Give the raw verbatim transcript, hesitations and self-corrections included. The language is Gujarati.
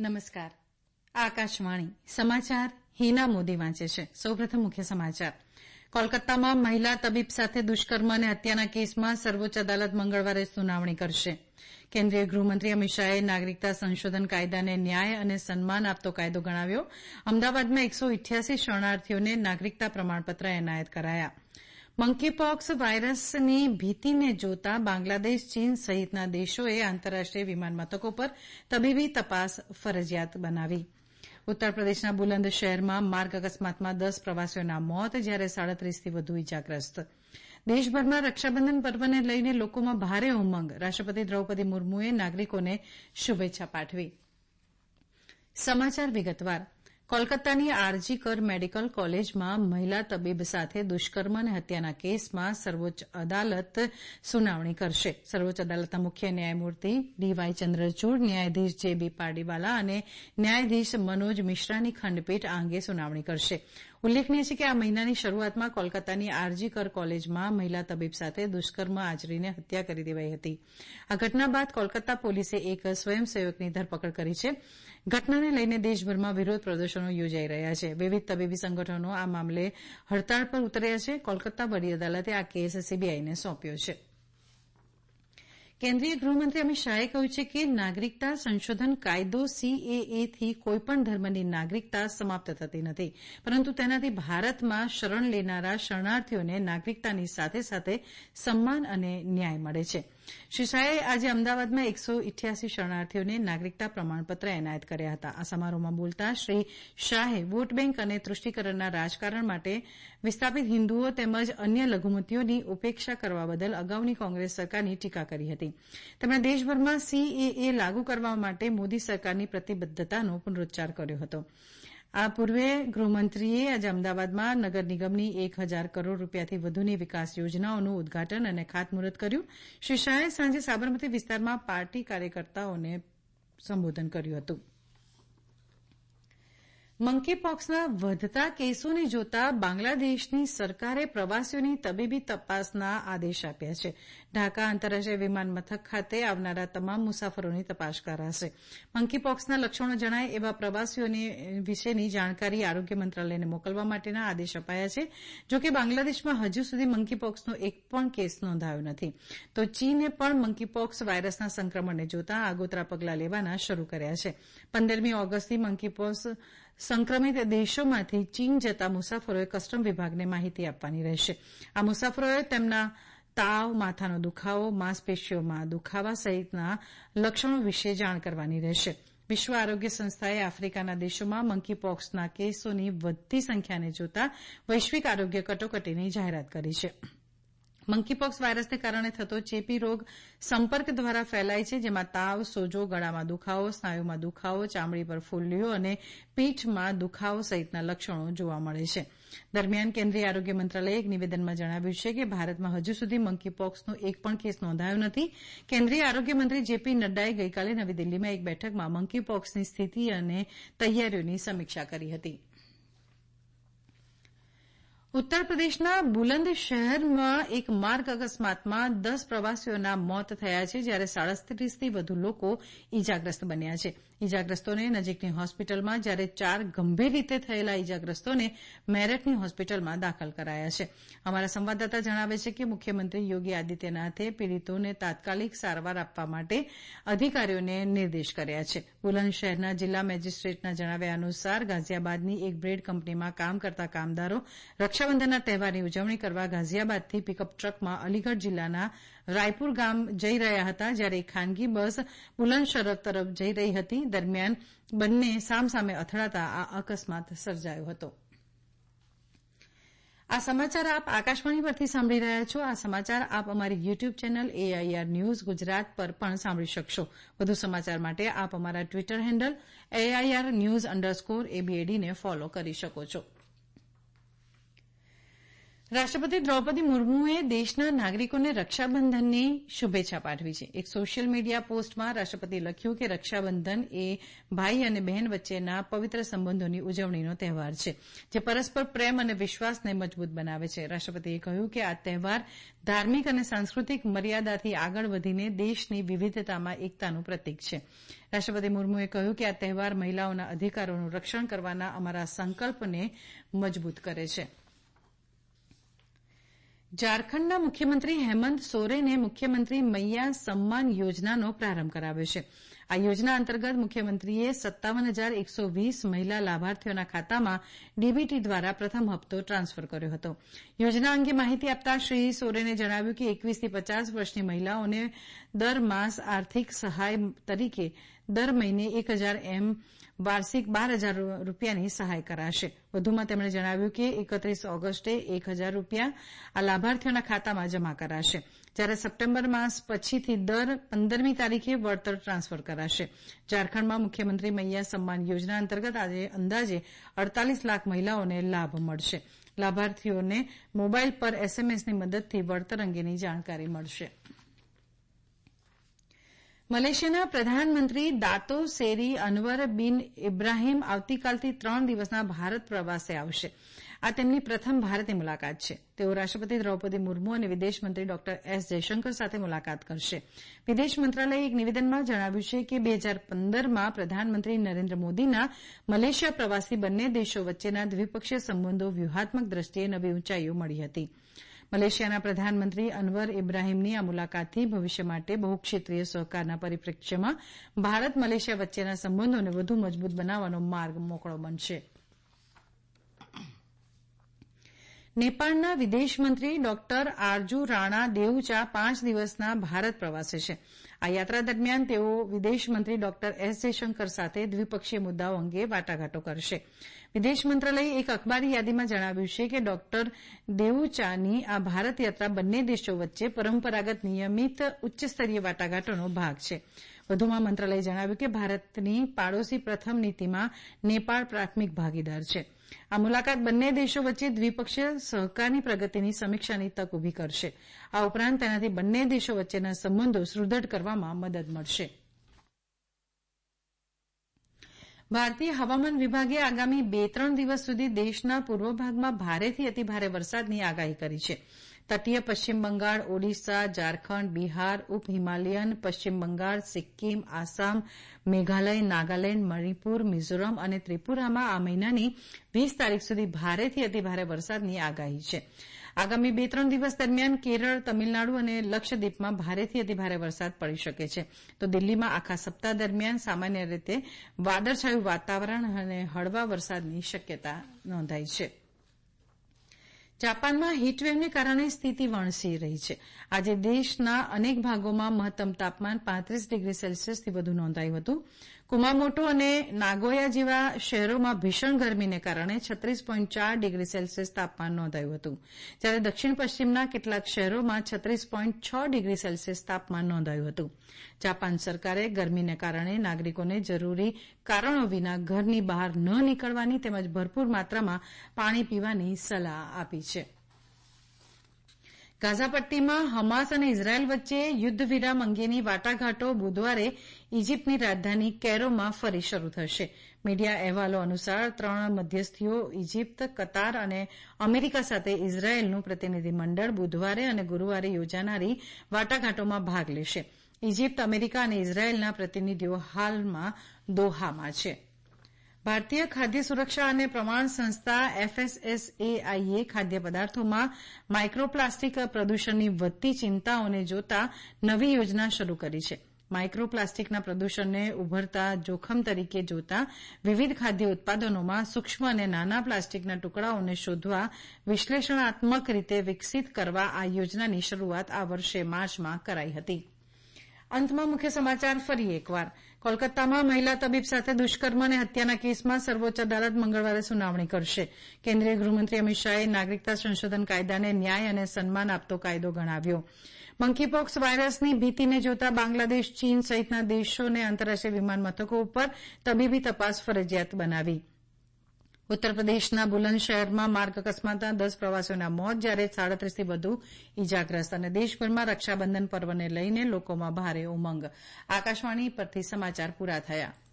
નમસ્કાર. આકાશવાણી સમાચાર હિના મોદી વાંચે છે. સૌપ્રથમ મુખ્ય સમાચાર. કોલકાતામાં મહિલા તબીબ સાથે દુષ્કર્મ અને હત્યાના કેસમાં સર્વોચ્ચ અદાલત મંગળવારે સુનાવણી કરશે. કેન્દ્રીય ગૃહમંત્રી અમિત શાહે નાગરિકતા સંશોધન કાયદાને ન્યાય અને સન્માન આપતો કાયદો ગણાવ્યો. અમદાવાદમાં એકસો ઇઠ્યાસી શરણાર્થીઓને નાગરિકતા પ્રમાણપત્ર એનાયત કરાયા. મંકીપોક્સ વાયરસની ભીતિને જોતા બાંગ્લાદેશ, ચીન સહિતના દેશોએ આંતરરાષ્ટ્રીય વિમાન મથકો પર તબીબી તપાસ ફરજિયાત બનાવી. ઉત્તર પ્રદેશના બુલંદ શહેરમાં માર્ગ અકસ્માતમાં દસ પ્રવાસીઓના મોત, જ્યારે સાડત્રીસથી વધુ ઇજાગ્રસ્ત. દેશભરમાં રક્ષાબંધન પર્વને લઈને લોકોમાં ભારે ઉમંગ. રાષ્ટ્રપતિ દ્રૌપદી મુર્મુએ નાગરિકોને શુભેચ્છા પાઠવી. સમાચાર વિગતવાર. કોલકાતાની આરજી કર મેડિકલ કોલેજમાં મહિલા તબીબ સાથે દુષ્કર્મ અને હત્યાના કેસમાં સર્વોચ્ચ અદાલત સુનાવણી કરશે. સર્વોચ્ચ અદાલતના મુખ્ય ન્યાયમૂર્તિ ડીવાય ચંદ્રચૂડ, ન્યાયાધીશ જે બી પારડીવાલા અને ન્યાયાધીશ મનોજ મિશ્રાની ખંડપીઠ આ અંગે સુનાવણી કરશે. ઉલ્લેખનીય છે કે આ મહિનાની શરૂઆતમાં કોલકાતાની આરજી કર કોલેજમાં મહિલા તબીબ સાથે દુષ્કર્મ આચરીને હત્યા કરી દેવાઈ હતી. આ ઘટના બાદ કોલકાતા પોલીસે એક સ્વયંસેવકની ધરપકડ કરી છે. ઘટનાને લઈને દેશભરમાં વિરોધ પ્રદર્શનો યોજાઈ રહ્યા છે. વિવિધ તબીબી સંગઠનો આ મામલે હડતાળ પર ઉતર્યા છે. કોલકાતા વડી અદાલતે આ કેસ સીબીઆઈને સોંપ્યો છે. કેન્દ્રીય ગૃહમંત્રી અમિત શાહે કહ્યું છે કે નાગરિકતા સંશોધન કાયદો સીએએથી કોઈપણ ધર્મની નાગરિકતા સમાપ્ત થતી નથી, પરંતુ તેનાથી ભારતમાં શરણ લેનારા શરણાર્થીઓને નાગરિકતાની સાથે સાથે સન્માન અને ન્યાય મળે છે. શ્રી શાહે આજે અમદાવાદમાં એકસો ઇઠ્યાસી શરણાર્થીઓને નાગરિકતા પ્રમાણપત્ર એનાયત કર્યા હતા. આ સમારોહમાં બોલતા શ્રી શાહે વોટ બેંક અને તૃષ્ટિકરણના રાજકારણ માટે વિસ્થાપિત હિન્દુઓ તેમજ અન્ય લઘુમતીઓની ઉપેક્ષા કરવા બદલ અગાઉની કોંગ્રેસ સરકારની ટીકા કરી હતી. તેમણે દેશભરમાં સીએએ લાગુ કરવા માટે મોદી સરકારની પ્રતિબદ્ધતાનો પુનરૂચ્ચાર કર્યો હતો. આ પૂર્વે ગૃહમંત્રીએ આજે અમદાવાદમાં નગર નિગમની એક હજાર કરોડ રૂપિયાથી વધુની વિકાસ યોજનાઓનું ઉદઘાટન અને ખાતમુહૂર્ત કર્યું. શ્રી શાહે સાંજે સાબરમતી વિસ્તારમાં પાર્ટી કાર્યકર્તાઓને સંબોધન કર્યું હતું. મંકીપોક્સના વધતા કેસોને જોતા બાંગ્લાદેશની સરકારે પ્રવાસીઓની તબીબી તપાસના આદેશ આપ્યા છે. ઢાકા આંતરરાષ્ટ્રીય વિમાન મથક ખાતે આવનારા તમામ મુસાફરોની તપાસ કરાશે. મંકીપોક્સના લક્ષણો જણાય એવા પ્રવાસીઓની વિશેની જાણકારી આરોગ્ય મંત્રાલયને મોકલવા માટેના આદેશ અપાયા છે. જોકે બાંગ્લાદેશમાં હજુ સુધી મંકીપોક્સનો એક પણ કેસ નોંધાયો નથી. તો ચીને પણ મંકીપોક્સ વાયરસના સંક્રમણને જોતા આગોતરા પગલાં લેવાના શરૂ કર્યા છે. પંદરમી ઓગસ્ટથી મંકીપોક્સ સંક્રમિત દેશોમાંથી ચીન જતા મુસાફરોએ કસ્ટમ વિભાગને માહિતી આપવાની રહેશે. આ મુસાફરોએ તેમના તાવ, માથાનો દુખાવો, માંસપેશીઓમાં દુખાવા સહિતના લક્ષણો વિશે જાણ કરવાની રહેશે. વિશ્વ આરોગ્ય સંસ્થાએ આફ્રિકાના દેશોમાં મંકીપોક્સના કેસોની વધતી સંખ્યાને જોતા વૈશ્વિક આરોગ્ય કટોકટીની જાહેરાત કરી છે. મંકીપોક્સ વાયરસને કારણે થતો ચેપી રોગ સંપર્ક દ્વારા ફેલાય છે, જેમાં તાવ, સોજો, ગળામાં દુખાવો, સ્નાયુમાં દુખાવો, ચામડી પર ફોલ્લીઓ અને પીઠમાં દુખાવો સહિતના લક્ષણો જોવા મળે છે. દરમિયાન કેન્દ્રીય આરોગ્ય મંત્રાલયે એક નિવેદનમાં જણાવ્યું છે કે ભારતમાં હજુ સુધી મંકીપોક્સનો એક પણ કેસ નોંધાયો નથી. કેન્દ્રીય આરોગ્ય મંત્રી જેપી નડ્ડાએ ગઈકાલે નવી દિલ્હીમાં એક બેઠકમાં મંકીપોક્સની સ્થિતિ અને તૈયારીઓની સમીક્ષા કરી હતી. ઉત્તર પ્રદેશના બુલંદ શહેરમાં એક માર્ગ અકસ્માતમાં દસ પ્રવાસીઓના મોત થયા છે, જ્યારે સાડત્રીસથી વધુ લોકો ઇજાગ્રસ્ત બન્યા છે. ઇજાગ્રસ્તોને નજીકની હોસ્પિટલમાં, જ્યારે ચાર ગંભીર રીતે થયેલા ઇજાગ્રસ્તોને મેરઠની હોસ્પિટલમાં દાખલ કરાયા છે. અમારા સંવાદદાતા જણાવે છે કે મુખ્યમંત્રી યોગી આદિત્યનાથે પીડિતોને તાત્કાલિક સારવાર આપવા માટે અધિકારીઓને નિર્દેશ કર્યા છે. બુલંદ શહેરના જિલ્લા મેજિસ્ટ્રેટના જણાવ્યા અનુસાર ગાઝિયાબાદની એક બ્રેડ કંપનીમાં કામ કરતા કામદારો રક્ષાબંધનના તહેવારની ઉજવણી કરવા ગાઝિયાબાદથી પિકઅપ ટ્રકમાં અલીગઢ જિલ્લાના રાયપુર ગામ જઈ રહ્યા હતા, જ્યારે એક ખાનગી બસ બુલંદશહર તરફ જઈ રહી હતી. દરમિયાન બંને સામસામે અથડાતા આ અકસ્માત સર્જાયો હતો. આ સમાચાર આપ આકાશવાણી પરથી સાંભળી રહ્યા છો. આ સમાચાર આપ અમારી YouTube channel AIR news Gujarat પર પણ સાંભળી શકશો. વધુ સમાચાર માટે આપ અમારા Twitter handle AIR news underscore એબીએડીને ફોલો કરી શકો છો. રાષ્ટ્રપતિ દ્રૌપદી મુર્મુએ દેશના નાગરિકોને રક્ષાબંધનની શુભેચ્છા પાઠવી છે. એક સોશિયલ મીડિયા પોસ્ટમાં રાષ્ટ્રપતિએ લખ્યું કે રક્ષાબંધન એ ભાઈ અને બહેન વચ્ચેના પવિત્ર સંબંધોની ઉજવણીનો તહેવાર છે, જે પરસ્પર પ્રેમ અને વિશ્વાસને મજબૂત બનાવે છે. રાષ્ટ્રપતિએ કહ્યું કે આ તહેવાર ધાર્મિક અને સાંસ્કૃતિક મર્યાદાથી આગળ વધીને દેશની વિવિધતામાં એકતાનું પ્રતીક છે. રાષ્ટ્રપતિ મુર્મુએ કહ્યું કે આ તહેવાર મહિલાઓના અધિકારોનું રક્ષણ કરવાના અમારા સંકલ્પને મજબૂત કરે છે. ઝારખંડના મુખ્યમંત્રી હેમંત સોરેને મુખ્યમંત્રી મૈયા સમ્માન યોજનાનો પ્રારંભ કરાવ્યો છે. આ યોજના અંતર્ગત મુખ્યમંત્રીએ સત્તાવન હજાર એકસો વીસ મહિલા લાભાર્થીઓના ખાતામાં ડીબીટી દ્વારા પ્રથમ હપ્તો ટ્રાન્સફર કર્યો હતો. યોજના અંગે માહિતી આપતા શ્રી સોરેને જણાવ્યું કે એકવીસથી પચાસ વર્ષની મહિલાઓને દર માસ આર્થિક સહાય તરીકે દર મહિને એક હજાર એમ વાર્ષિક બાર હજાર રૂપિયાની સહાય કરાશે. વધુમાં તેમણે જણાવ્યું કે એકત્રીસ ઓગસ્ટે એક હજાર રૂપિયા આ લાભાર્થીઓના ખાતામાં જમા કરાશે, જ્યારે સપ્ટેમ્બર માસ પછીથી દર પંદરમી તારીખે વળતર ટ્રાન્સફર કરાશે. ઝારખંડમાં મુખ્યમંત્રી મૈયા સમ્માન યોજના અંતર્ગત આજે અંદાજે અડતાલીસ લાખ મહિલાઓને લાભ મળશે. લાભાર્થીઓને મોબાઇલ પર એસએમએસની મદદથી વળતર અંગેની જાણકારી મળશે. મલેશિયાના પ્રધાનમંત્રી દાતો સેરી અનવર બિન ઇબ્રાહીમ આવતીકાલથી ત્રણ દિવસના ભારત પ્રવાસે આવશે. આ તેમની પ્રથમ ભારતની મુલાકાત છે. તેઓ રાષ્ટ્રપતિ દ્રૌપદી મુર્મુ અને વિદેશમંત્રી ડોક્ટર એસ જયશંકર સાથે મુલાકાત કરશે. વિદેશ મંત્રાલયે એક નિવેદનમાં જણાવ્યું છે કે બે હજાર પંદરમાં પ્રધાનમંત્રી નરેન્દ્ર મોદીના મલેશિયા પ્રવાસથી બંને દેશો વચ્ચેના દ્વિપક્ષીય સંબંધો વ્યૂહાત્મક દ્રષ્ટિએ નવી ઊંચાઈઓ મળી હતી. મલેશિયાના પ્રધાનમંત્રી અનવર ઇબ્રાહીમની આ મુલાકાતથી ભવિષ્ય માટે બહુક્ષેત્રીય સહકારના પરિપ્રેક્ષ્યમાં ભારત મલેશિયા વચ્ચેના સંબંધોને વધુ મજબૂત બનાવવાનો માર્ગ મોકળો બનશે. નેપાળના વિદેશમંત્રી ડોક્ટર આરજુ રાણા દેઉચા પાંચ દિવસના ભારત પ્રવાસે છે. આ યાત્રા દરમિયાન તેઓ વિદેશમંત્રી ડોક્ટર એસ જયશંકર સાથે દ્વિપક્ષીય મુદ્દાઓ અંગે વાટાઘાટો કરશે. વિદેશ મંત્રાલયે એક અખબારી યાદીમાં જણાવ્યું છે કે ડોક્ટર દેઉચાની આ ભારત યાત્રા બંને દેશો વચ્ચે પરંપરાગત નિયમિત ઉચ્ચસ્તરીય વાટાઘાટોનો ભાગ છે. વધુમાં મંત્રાલયે જણાવ્યું કે ભારતની પાડોશી પ્રથમ નીતિમાં નેપાળ પ્રાથમિક ભાગીદાર છે. આ મુલાકાત બંને દેશો વચ્ચે દ્વિપક્ષીય સહકારની પ્રગતિની સમીક્ષાની તક ઉભી કરશે. આ ઉપરાંત તેનાથી બંને દેશો વચ્ચેના સંબંધો સુદૃઢ કરવામાં મદદ મળશે. ભારતીય હવામાન વિભાગે આગામી બે ત્રણ દિવસ સુધી દેશના પૂર્વ ભાગમાં ભારેથી અતિભારે વરસાદની આગાહી કરી છે. તટીય પશ્ચિમ બંગાળ, ઓડિશા, ઝારખંડ, બિહાર, ઉપ હિમાલયન, પશ્ચિમ બંગાળ, સિક્કિમ, આસામ, મેઘાલય, નાગાલેન્ડ, મણિપુર, મિઝોરમ અને ત્રિપુરામાં આ મહિનાની વીસ તારીખ સુધી ભારેથી અતિભારે વરસાદની આગાહી છે. આગામી બે ત્રણ દિવસ દરમિયાન કેરળ, તમિલનાડુ અને લક્ષદ્વીપમાં ભારેથી અતિભારે વરસાદ પડી શકે છે. તો દિલ્હીમાં આખા સપ્તાહ દરમિયાન સામાન્ય રીતે વાદળછાયું વાતાવરણ અને હળવા વરસાદની શક્યતા નોંધાઈ છે. જાપાનમાં હીટવેવને કારણે સ્થિતિ વણસી રહી છે. આજે દેશના અનેક ભાગોમાં મહત્તમ તાપમાન પાંત્રીસ ડિગ્રી સેલ્સિયસથી વધુ નોંધાયું હતું. કુમામોટો અને નાગોયા જેવા શહેરોમાં ભીષણ ગરમીને કારણે છત્રીસ પોઈન્ટ ચાર ડિગ્રી સેલ્સિયસ તાપમાન નોંધાયું હતું, જ્યારે દક્ષિણ પશ્ચિમના કેટલાક શહેરોમાં છત્રીસ પોઈન્ટ છ ડિગ્રી સેલ્સિયસ તાપમાન નોંધાયું હતું. જાપાન સરકારે ગરમીને કારણે નાગરિકોને જરૂરી કારણો વિના ઘરની બહાર ન નીકળવાની તેમજ ભરપૂર માત્રામાં પાણી પીવાની સલાહ આપી છે. ગાઝા પટ્ટીમાં હમાસ અને ઇઝરાયેલ વચ્ચે યુદ્ધ વિરામ અંગેની વાટાઘાટો બુધવારે ઇજિપ્તની રાજધાની કૈરોમાં ફરી શરૂ થશે. મીડિયા અહેવાલો અનુસાર ત્રણ મધ્યસ્થીઓ ઇજિપ્ત, કતાર અને અમેરિકા સાથે ઇઝરાયેલનું પ્રતિનિધિમંડળ બુધવારે અને ગુરૂવારે યોજાનારી વાટાઘાટોમાં ભાગ લેશે. ઇજિપ્ત, અમેરિકા અને ઇઝરાયેલના પ્રતિનિધિઓ હાલમાં દોહામાં છે. ભારતીય ખાદ્ય સુરક્ષા અને પ્રમાણ સંસ્થા એફએસએસએઆઈએ ખાદ્ય પદાર્થોમાં માઇક્રોપ્લાસ્ટિક પ્રદૂષણની વધતી ચિંતાઓને જોતા નવી યોજના શરૂ કરી છે. માઇક્રોપ્લાસ્ટિકના પ્રદૂષણને ઉભરતા જોખમ તરીકે જોતા વિવિધ ખાદ્ય ઉત્પાદનોમાં સૂક્ષ્મ અને નાના પ્લાસ્ટિકના ટુકડાઓને શોધવા વિશ્લેષણાત્મક રીતે વિકસિત કરવા આ યોજનાની શરૂઆત આ વર્ષે માર્ચમાં કરાઈ હતી. અંતમાં મુખ્ય સમાચાર ફરી એકવાર. કોલકાતામાં મહિલા તબીબ સાથે દુષ્કર્મ અને હત્યાના કેસમાં સર્વોચ્ચ અદાલત મંગળવારે સુનાવણી કરશે. કેન્દ્રીય ગૃહમંત્રી અમિત શાહે નાગરિકતા સંશોધન કાયદાને ન્યાય અને સન્માન આપતો કાયદો ગણાવ્યો. મંકીપોક્સ વાયરસની ભીતિને જોતા બાંગ્લાદેશ, ચીન સહિતના દેશોને આંતરરાષ્ટ્રીય વિમાન મથકો ઉપર તબીબી તપાસ ફરજિયાત બનાવી. ઉત્તરપ્રદેશના બુલંદશહેરમાં માર્ગ અકસ્માતમાં દસ પ્રવાસીઓના મોત જ્યારે સાડત્રીસથી વધુ ઇજાગ્રસ્ત અને દેશભરમાં રક્ષાબંધન પર્વને લઈને લોકોમાં ભારે ઉમંગ. આકાશવાણી પરથી સમાચાર પૂરા થયા.